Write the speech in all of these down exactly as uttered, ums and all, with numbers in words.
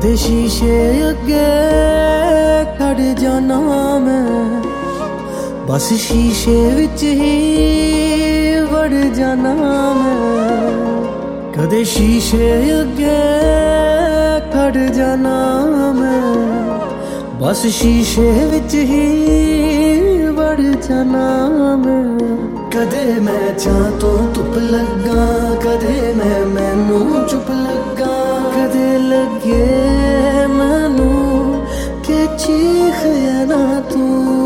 कदे शीशे अगे खड़ जाना मैं, बस शीशे विच ही वड़ जाना मैं। कदे शीशे अगे खड़ जाना मैं, बस शीशे विच ही वड़ जाना मैं। कदे मैं चाह तो धुप लगा, कदे मैं मैनू चुप लगा, कदे लगे मैनू के चीख ना तू।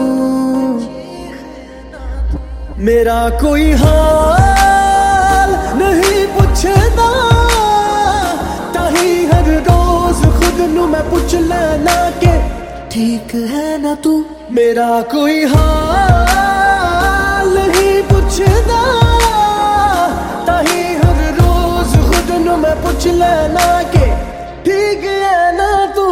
मेरा कोई हाल नहीं पुछदा, ताही हर रोज खुद नू मैं पुछ लेना के ठीक है ना तू। मेरा कोई हाल नहीं पुछदा, ताही हर रोज खुद नू मैं पुछ लेना के ठीक है ना तू।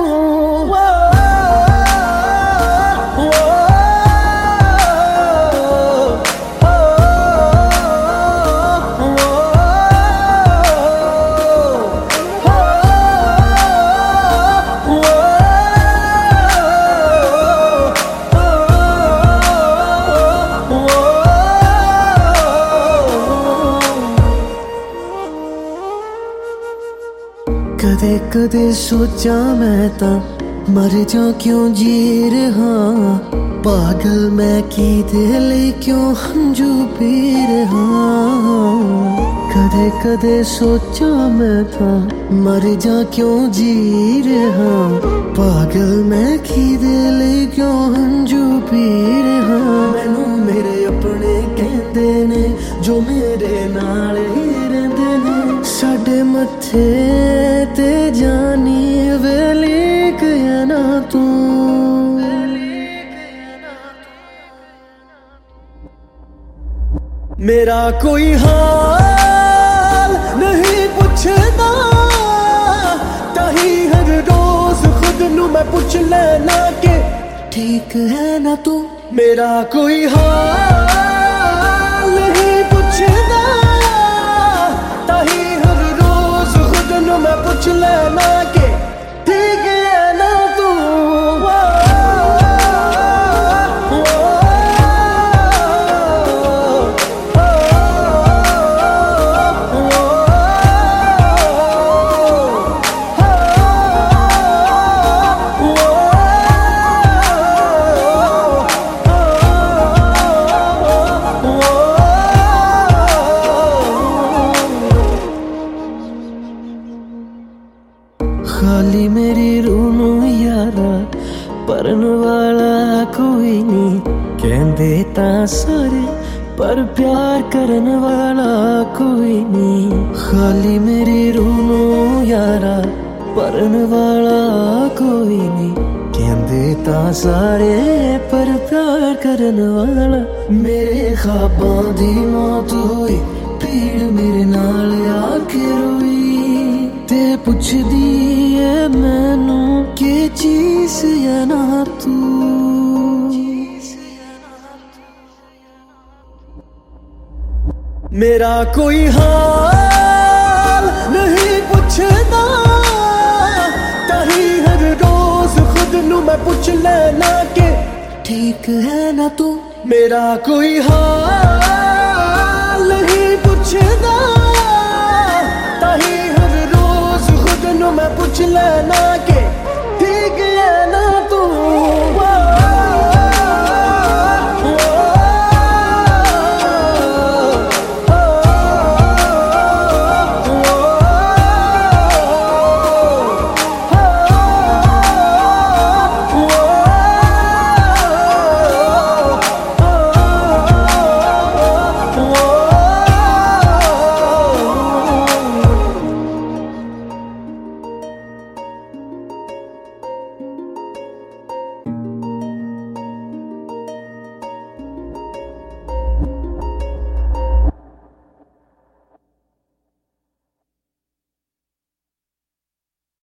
कदे कदे सोचा मैं ता मर जा क्यों जी रहा, पागल मैं की दिल क्यों हंजू पी रहा। कदे कदे सोचा मैं था मर जा क्यों जी रहा, पागल मैं की दिल क्यों हंजू पी रहा। मैनू मेरे अपने कहते ने जो मेरे नाल ही रहंदे ने, साडे मत्थे ते जानी वेलिक है ना तू। मेरा कोई हाल नहीं पुछदा, ताही हर रोज खुद नू मैं पुछ लेना के ठीक है ना तू। मेरा कोई हाल नहीं पुछदा, ताही हर रोज खुद नू मैं पुछ लेना के ठीक है ना तू। खाली मेरी रूनू यारा परन वाला कोई नहीं, कहंदे तां सारे पर प्यार करन वाला कोई नहीं। खाली मेरी रूनू यारा परन वाला कोई नहीं, कहंदे तां सारे पर प्यार करन वाला। मेरे ख्वाबां दी मौत होई, भीड़ मेरे नाल आके रोई, ते पुछदी है मैनू के चीज है ना तू। मेरा कोई हाल नहीं पुछदा, ताही हर रोज खुद नू मैं पुछ लेना के ठीक है ना तू। मेरा कोई हाल